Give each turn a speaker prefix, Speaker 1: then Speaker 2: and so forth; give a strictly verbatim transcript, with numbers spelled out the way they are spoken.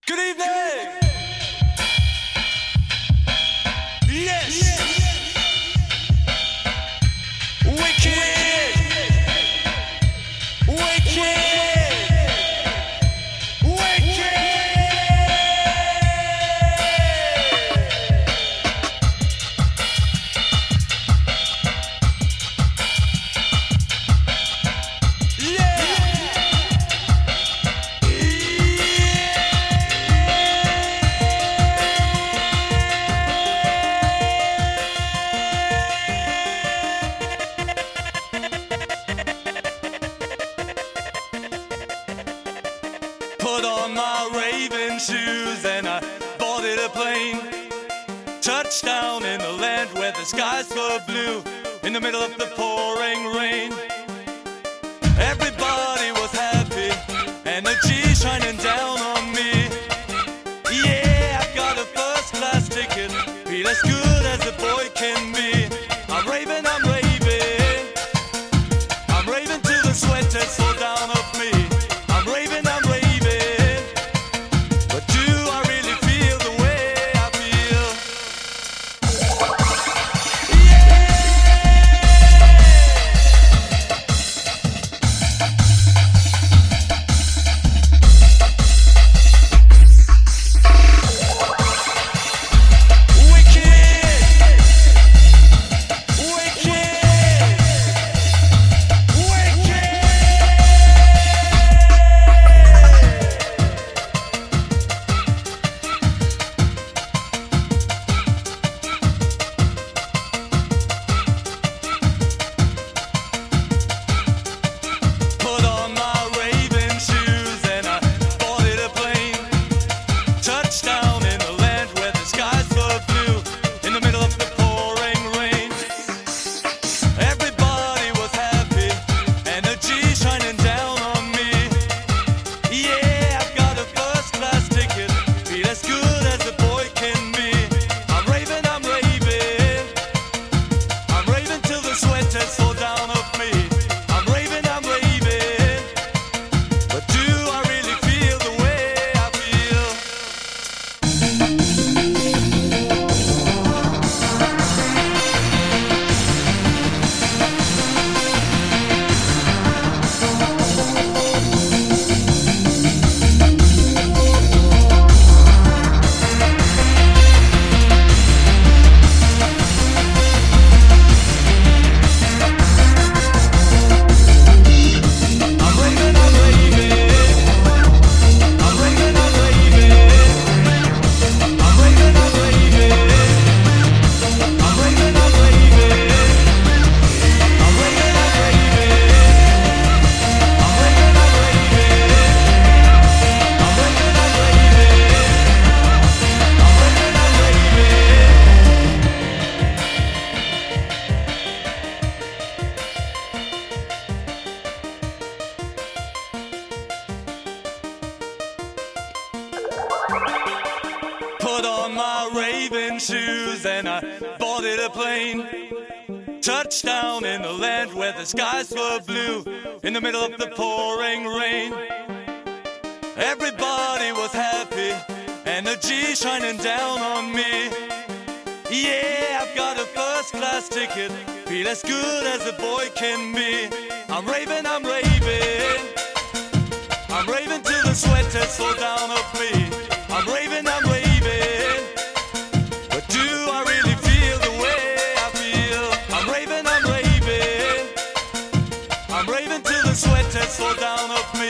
Speaker 1: Good evening! Yes! Wicked! Wicked! Wicked! Put on my raving shoes and I boarded a plane. Touchdown in the land where the skies were blue, in the middle of the pouring rain. Everybody was happy, energy shining down on me. Yeah, I got a first class ticket, feel as good as a boy can be. I'm raving, I'm raving, I'm raving till the sweat has fall down off me. I'm raving, I'm raving. Put on my raving shoes and I boarded a plane. Touchdown in the land where the skies were blue, in the middle of the pouring rain. Everybody was happy, energy shining down on me. Yeah, I've got a first class ticket, feel as good as a boy can be. I'm raving, I'm raving, I'm raving till the sweat has fall down off me. I'm raving, I'm raving, but do I really feel the way I feel? I'm raving, I'm raving, I'm raving till the sweat has fall down off me.